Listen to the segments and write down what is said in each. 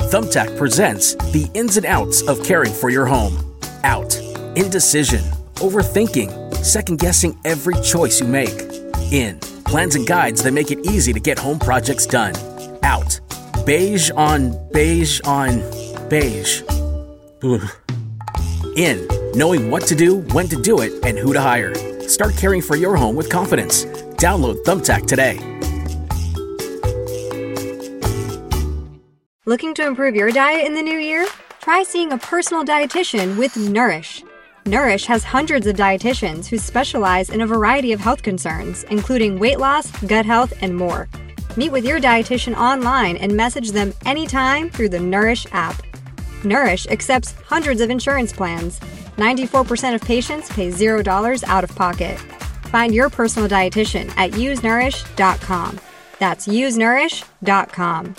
Thumbtack presents the ins and outs of caring for your home. Out. Indecision. Overthinking. Second-guessing every choice you make. In. Plans and guides that make it easy to get home projects done. Out. Beige on beige on beige. Ugh. In. Knowing what to do, when to do it, and who to hire. Start caring for your home with confidence. Download Thumbtack today. Looking to improve your diet in the new year? Try seeing a personal dietitian with Nourish. Nourish has hundreds of dietitians who specialize in a variety of health concerns, including weight loss, gut health, and more. Meet with your dietitian online and message them anytime through the Nourish app. Nourish accepts hundreds of insurance plans. 94% of patients pay $0 out of pocket. Find your personal dietitian at usenourish.com. That's usenourish.com.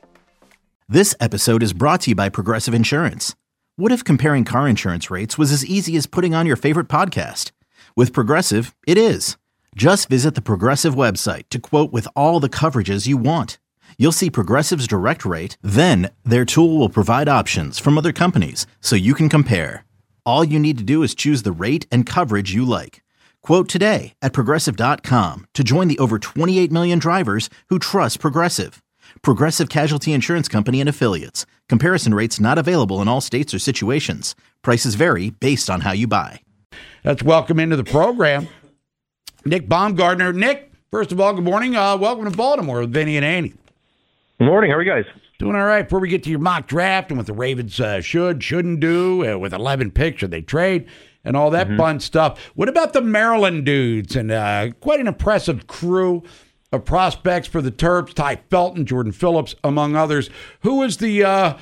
This episode is brought to you by Progressive Insurance. What if comparing car insurance rates was as easy as putting on your favorite podcast? With Progressive, it is. Just visit the Progressive website to quote with all the coverages you want. You'll see Progressive's direct rate, then their tool will provide options from other companies so you can compare. All you need to do is choose the rate and coverage you like. Quote today at Progressive.com to join the over 28 million drivers who trust Progressive. Progressive Casualty Insurance Company and Affiliates. Comparison rates not available in all states or situations. Prices vary based on how you buy. Let's welcome into the program Nick Baumgardner. Nick, first of all, good morning. Welcome to Baltimore with Vinny and Andy. Good morning. How are you guys? Doing all right. Before we get to your mock draft and what the Ravens shouldn't do, with 11 picks, should they trade, and all that fun stuff. What about the Maryland dudes? And quite an impressive crew of prospects for the Terps, Ty Felton, Jordan Phillips, among others. Who is the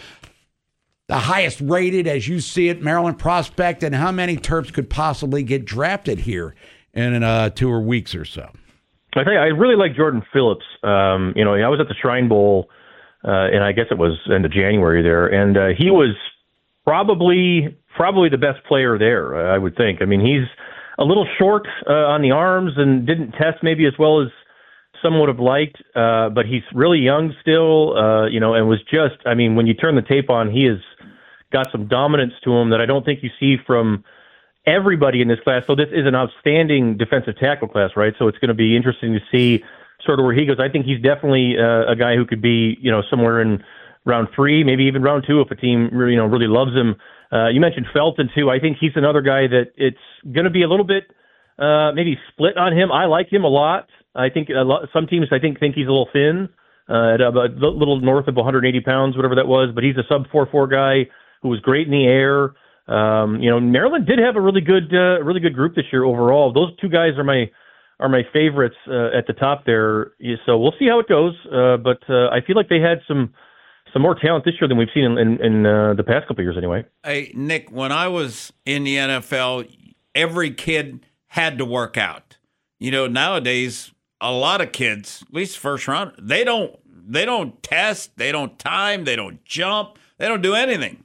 highest rated, as you see it, Maryland prospect, and how many Terps could possibly get drafted here in 2 weeks or so? I tell you, I really like Jordan Phillips. I was at the Shrine Bowl, and I guess it was end of January there, and he was probably the best player there, I would think. I mean, he's a little short on the arms and didn't test maybe as well as some would have liked, but he's really young still, and was just, I mean, when you turn the tape on, he has got some dominance to him that I don't think you see from everybody in this class. So this is an outstanding defensive tackle class, right? So it's going to be interesting to see sort of where he goes. I think he's definitely a guy who could be, somewhere in round 3, maybe even round 2 if a team really, really loves him. You mentioned Felton too. I think he's another guy that it's going to be a little bit maybe split on him. I like him a lot. I think some teams think he's a little thin, at a little north of 180 pounds, whatever that was. But he's a sub 4.4 guy who was great in the air. Maryland did have a really good group this year overall. Those 2 guys are my favorites at the top there. So we'll see how it goes. But I feel like they had some more talent this year than we've seen in the past couple of years anyway. Hey, Nick, when I was in the NFL, every kid had to work out. Nowadays, a lot of kids, at least first round, they don't test, they don't time, they don't jump, they don't do anything.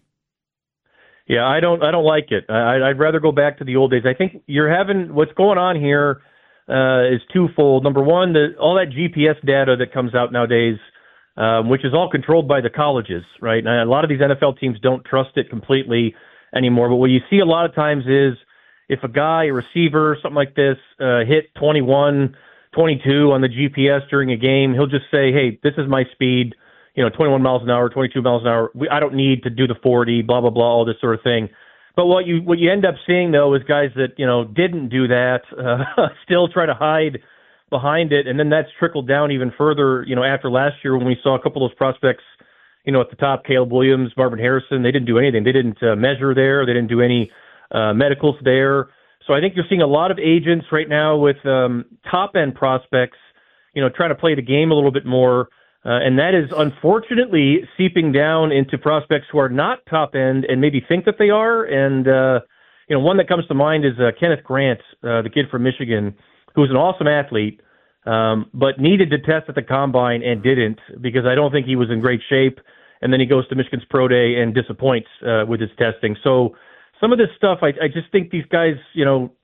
Yeah, I don't like it. I'd rather go back to the old days. I think what's going on here is twofold. Number one, all that GPS data that comes out nowadays, which is all controlled by the colleges, right? And a lot of these NFL teams don't trust it completely anymore. But what you see a lot of times is if a guy, a receiver, something like this, hit 21, 22 on the GPS during a game, he'll just say, hey, this is my speed, 21 miles an hour, 22 miles an hour. I don't need to do the 40, blah, blah, blah, all this sort of thing. But what you end up seeing, though, is guys that, didn't do that, still try to hide behind it. And then that's trickled down even further, after last year when we saw a couple of those prospects, at the top, Caleb Williams, Marvin Harrison, they didn't do anything. They didn't measure there. They didn't do any medicals there. So I think you're seeing a lot of agents right now with top-end prospects, trying to play the game a little bit more. And that is unfortunately seeping down into prospects who are not top-end and maybe think that they are. And, one that comes to mind is Kenneth Grant, the kid from Michigan, who's an awesome athlete, but needed to test at the combine and didn't because I don't think he was in great shape. And then he goes to Michigan's Pro Day and disappoints with his testing. So some of this stuff, I just think these guys,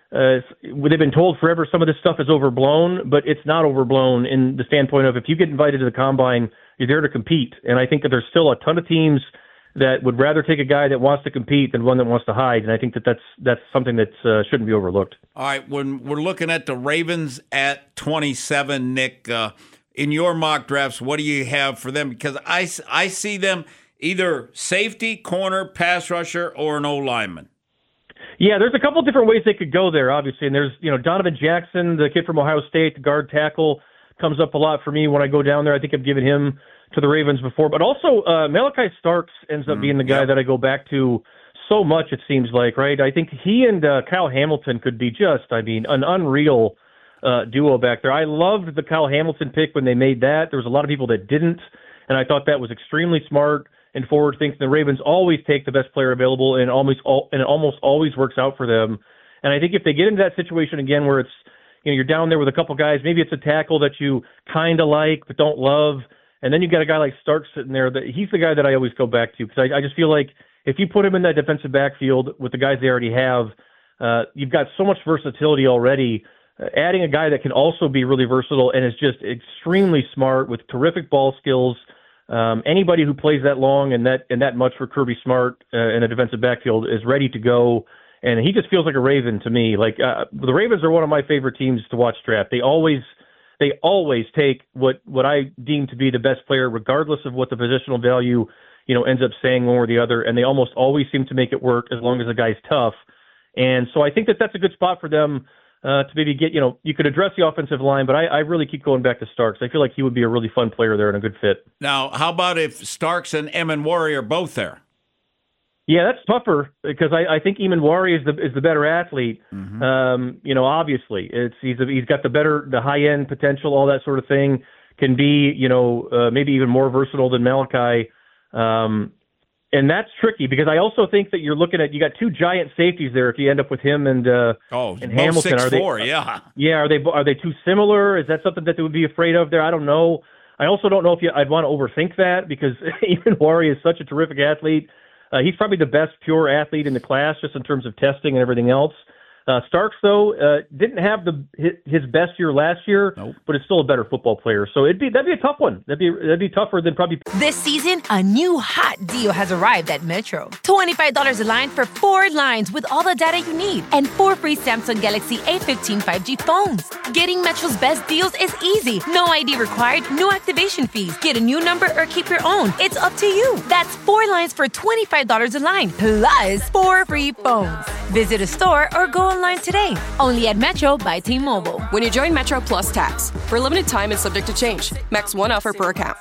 they've been told forever some of this stuff is overblown, but it's not overblown in the standpoint of if you get invited to the combine, you're there to compete. And I think that there's still a ton of teams that would rather take a guy that wants to compete than one that wants to hide. And I think that that's something that shouldn't be overlooked. All right, when we're looking at the Ravens at 27, Nick, in your mock drafts, what do you have for them? Because I see them either safety, corner, pass rusher, or an O-lineman. Yeah, there's a couple different ways they could go there, obviously. And there's, Donovan Jackson, the kid from Ohio State, the guard tackle, comes up a lot for me when I go down there. I think I've given him to the Ravens before. But also, Malachi Starks ends up being the guy that I go back to so much, it seems like, right? I think he and Kyle Hamilton could be an unreal duo back there. I loved the Kyle Hamilton pick when they made that. There was a lot of people that didn't, and I thought that was extremely smart and forward thinking. The Ravens always take the best player available, and it almost always works out for them. And I think if they get into that situation again where it's, you're down there with a couple guys, maybe it's a tackle that you kind of like but don't love, and then you got a guy like Starks sitting there, he's the guy that I always go back to, because I just feel like if you put him in that defensive backfield with the guys they already have, you've got so much versatility already. Adding a guy that can also be really versatile and is just extremely smart with terrific ball skills. Anybody who plays that long and that much for Kirby Smart in a defensive backfield is ready to go, and he just feels like a Raven to me. Like the Ravens are one of my favorite teams to watch draft. They always take what I deem to be the best player, regardless of what the positional value ends up saying one or the other, and they almost always seem to make it work as long as the guy's tough. And so I think that that's a good spot for them. To maybe get, you could address the offensive line, but I really keep going back to Starks. I feel like he would be a really fun player there and a good fit. Now, how about if Starks and Emanwari are both there? Yeah, that's tougher because I think Emanwari is the better athlete. Mm-hmm. Obviously, he's got the high end potential, all that sort of thing. Can be, maybe even more versatile than Malachi. And that's tricky because I also think that you got two giant safeties there if you end up with him and Hamilton. 6'4", yeah. Yeah, are they too similar? Is that something that they would be afraid of there? I don't know. I also don't know if I'd want to overthink that because Emanwari is such a terrific athlete. He's probably the best pure athlete in the class just in terms of testing and everything else. Starks, though, didn't have his best year last year, but is still a better football player. So that'd be a tough one. That'd be tougher than probably. This season, a new hot deal has arrived at Metro. $25 a line for 4 lines with all the data you need and 4 free Samsung Galaxy A15 5G phones. Getting Metro's best deals is easy. No ID required, no activation fees. Get a new number or keep your own. It's up to you. That's 4 lines for $25 a line, plus 4 free phones. Visit a store or go online today. Only at Metro by T-Mobile. When you join Metro Plus Tax. For a limited time and subject to change. Max 1 offer per account.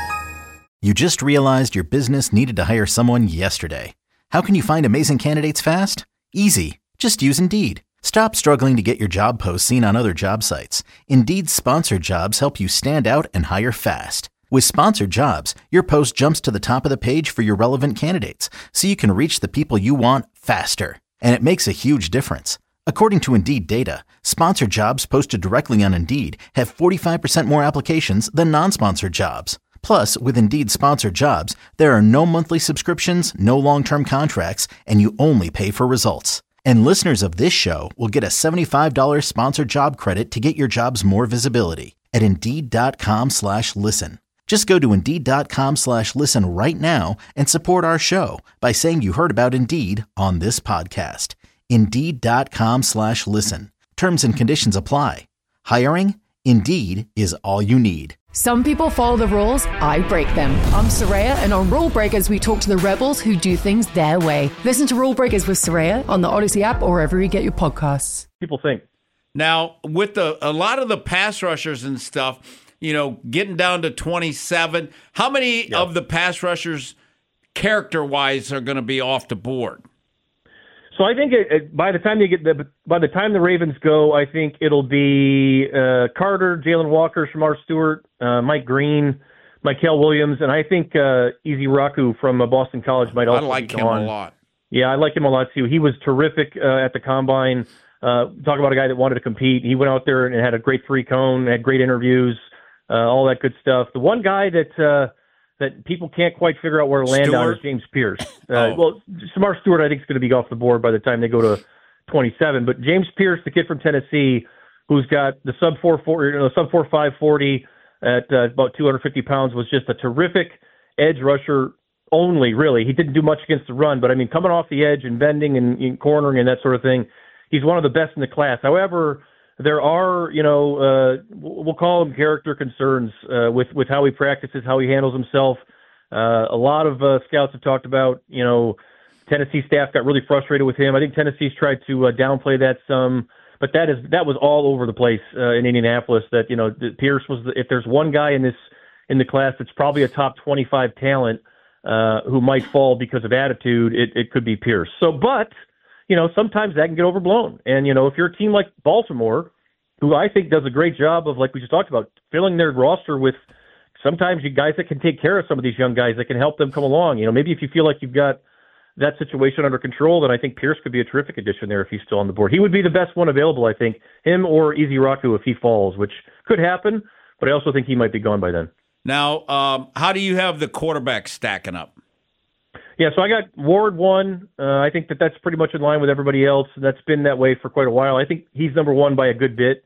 You just realized your business needed to hire someone yesterday. How can you find amazing candidates fast? Easy. Just use Indeed. Stop struggling to get your job posts seen on other job sites. Indeed's sponsored jobs help you stand out and hire fast. With sponsored jobs, your post jumps to the top of the page for your relevant candidates, so you can reach the people you want faster. And it makes a huge difference. According to Indeed data, sponsored jobs posted directly on Indeed have 45% more applications than non-sponsored jobs. Plus, with Indeed sponsored jobs, there are no monthly subscriptions, no long-term contracts, and you only pay for results. And listeners of this show will get a $75 sponsored job credit to get your jobs more visibility at Indeed.com/listen. Just go to Indeed.com/listen right now and support our show by saying you heard about Indeed on this podcast. Indeed.com/listen. Terms and conditions apply. Hiring? Indeed is all you need. Some people follow the rules, I break them. I'm Soraya, and on Rule Breakers, we talk to the rebels who do things their way. Listen to Rule Breakers with Soraya on the Odyssey app or wherever you get your podcasts. People think. Now, with a lot of the pass rushers and stuff, getting down to 27, how many of the pass rushers, character-wise, are going to be off the board? So I think by the time the Ravens go, I think it'll be Carter, Jalen Walker, Shamar Stewart, Mike Green, Mykel Williams, and I think Easy Raku from Boston College might also. I like him a lot. Yeah, I like him a lot too. He was terrific at the combine. Talk about a guy that wanted to compete. He went out there and had a great 3-cone, had great interviews, all that good stuff. The one guy that people can't quite figure out where to land on is James Pierce. Well, Shamar Stewart, I think, is going to be off the board by the time they go to 27. But James Pierce, the kid from Tennessee, who's got the sub 4.5 40 at about 250 pounds, was just a terrific edge rusher only, really. He didn't do much against the run, but I mean, coming off the edge and bending and cornering and that sort of thing, he's one of the best in the class. However, there are, we'll call them character concerns with how he practices, how he handles himself. A lot of scouts have talked about, Tennessee staff got really frustrated with him. I think Tennessee's tried to downplay that some, but that was all over the place in Indianapolis. That Pierce was if there's one guy in the class that's probably a top 25 talent who might fall because of attitude, it could be Pierce. So, but sometimes that can get overblown. And if you're a team like Baltimore, who I think does a great job of, like we just talked about, filling their roster with sometimes you guys that can take care of some of these young guys that can help them come along. Maybe if you feel like you've got that situation under control, then I think Pierce could be a terrific addition there if he's still on the board. He would be the best one available, I think, him or Easy Raku if he falls, which could happen, but I also think he might be gone by then. Now, how do you have the quarterbacks stacking up? Yeah, so I got Ward 1. I think that's pretty much in line with everybody else. That's been that way for quite a while. I think he's number 1 by a good bit.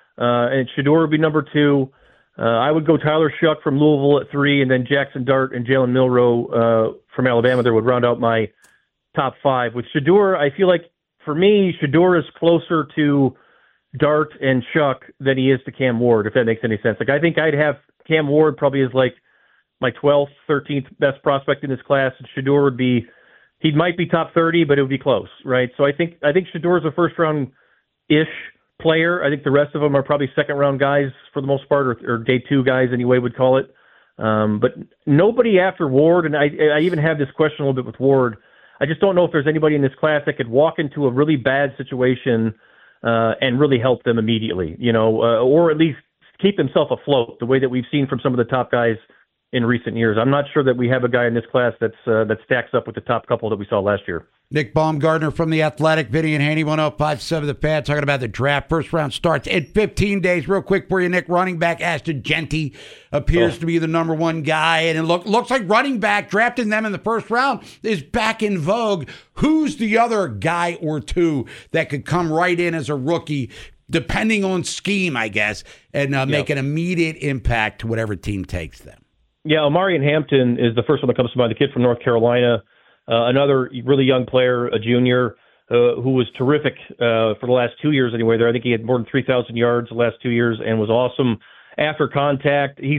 And Shedeur would be number 2. I would go Tyler Shuck from Louisville at 3, and then Jackson Dart and Jalen Milroe from Alabama there would round out my top 5. With Shedeur, I feel like, for me, Shedeur is closer to Dart and Shuck than he is to Cam Ward, if that makes any sense. Like, I think I'd have Cam Ward probably as like my 12th, 13th best prospect in this class, and Shedeur would be, he might be top 30, but it would be close, right? So I think Shedeur is a first-round-ish player. I think the rest of them are probably second-round guys for the most part, or day 2 guys anyway would call it. But nobody after Ward, and I even have this question a little bit with Ward. I just don't know if there's anybody in this class that could walk into a really bad situation and really help them immediately, or at least keep themselves afloat the way that we've seen from some of the top guys in recent years. I'm not sure that we have a guy in this class that stacks up with the top couple that we saw last year. Nick Baumgartner from The Athletic, Vinny and Haney, 105.7 The Fan, talking about the draft. First round starts in 15 days. Real quick for you, Nick, running back Ashton Jeanty appears to be the number 1 guy, and it looks like running back, drafting them in the first round, is back in vogue. Who's the other guy or two that could come right in as a rookie, depending on scheme, I guess, and make an immediate impact to whatever team takes them? Yeah, Omarion Hampton is the first one that comes to mind, the kid from North Carolina, another really young player, a junior, who was terrific for the last 2 years anyway. There, I think he had more than 3,000 yards the last 2 years and was awesome after contact. He's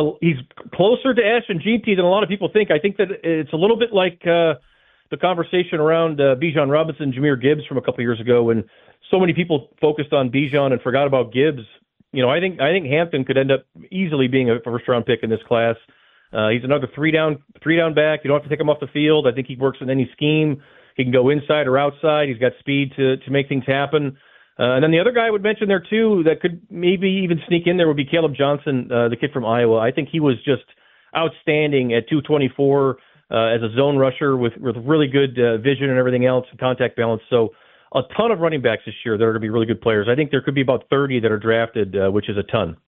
closer to Ashton Jeanty than a lot of people think. I think that it's a little bit like the conversation around Bijan Robinson, Jahmyr Gibbs from a couple years ago, when so many people focused on Bijan and forgot about Gibbs. I think Hampton could end up easily being a first-round pick in this class. He's another three down back. You don't have to take him off the field. I think he works in any scheme. He can go inside or outside. He's got speed to make things happen. And then the other guy I would mention there, too, that could maybe even sneak in there would be Caleb Johnson, the kid from Iowa. I think he was just outstanding at 224 as a zone rusher with really good vision and everything else and contact balance. So a ton of running backs this year that are going to be really good players. I think there could be about 30 that are drafted, which is a ton.